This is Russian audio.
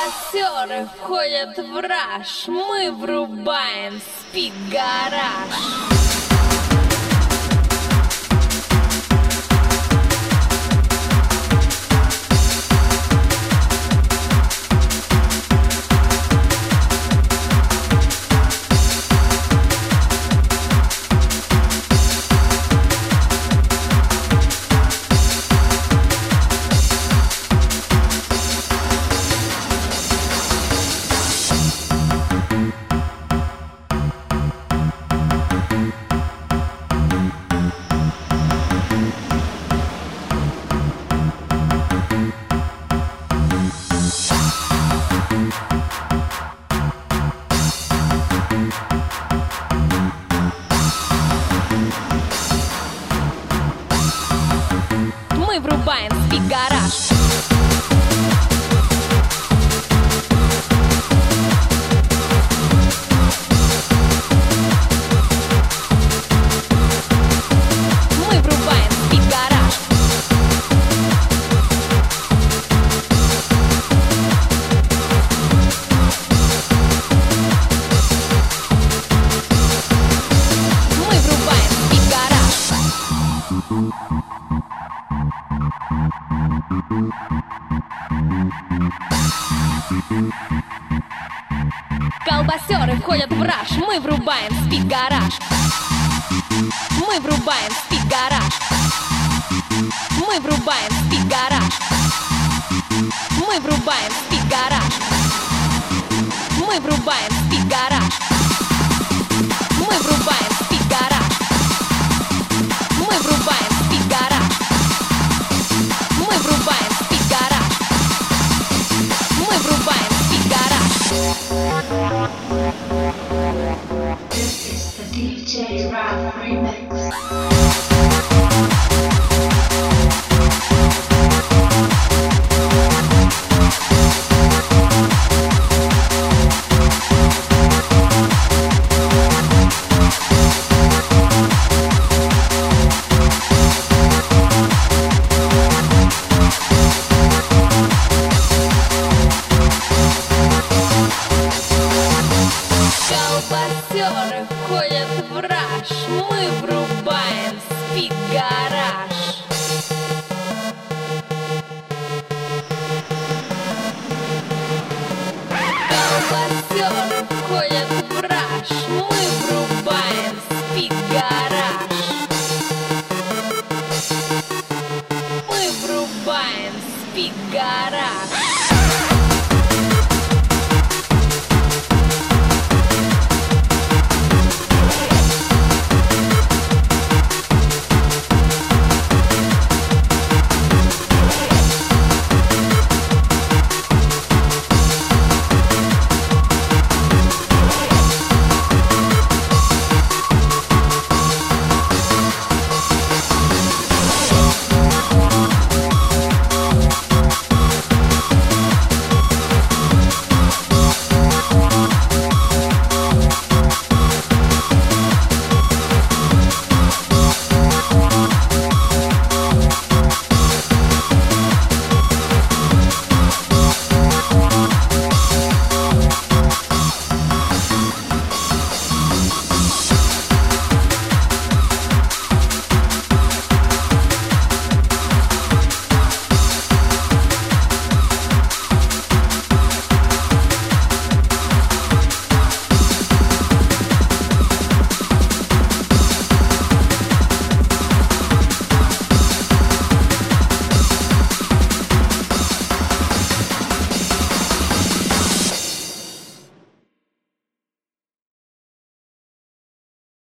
Колбасеры входят в раж, мы врубаем спид-гараж. Мы врубаем спид-гараж. Мы врубаем спид-гараж. Мы врубаем спид-гараж. Колбасеры входят в раж, мы врубаем спид-гараж. Мы врубаем спид-гараж. Мы врубаем спид-гараж. Мы врубаем спид-гараж. Мы врубаем спид-гараж. Мы врубаем спид-гараж. Мы врубаем спид-гараж. Мы врубаем спид-гараж. Мы врубаем спид-гараж. This is the DJ Rap Remix. Колбасеры входят в раж, мы врубаем спид-гараж. Колбасеры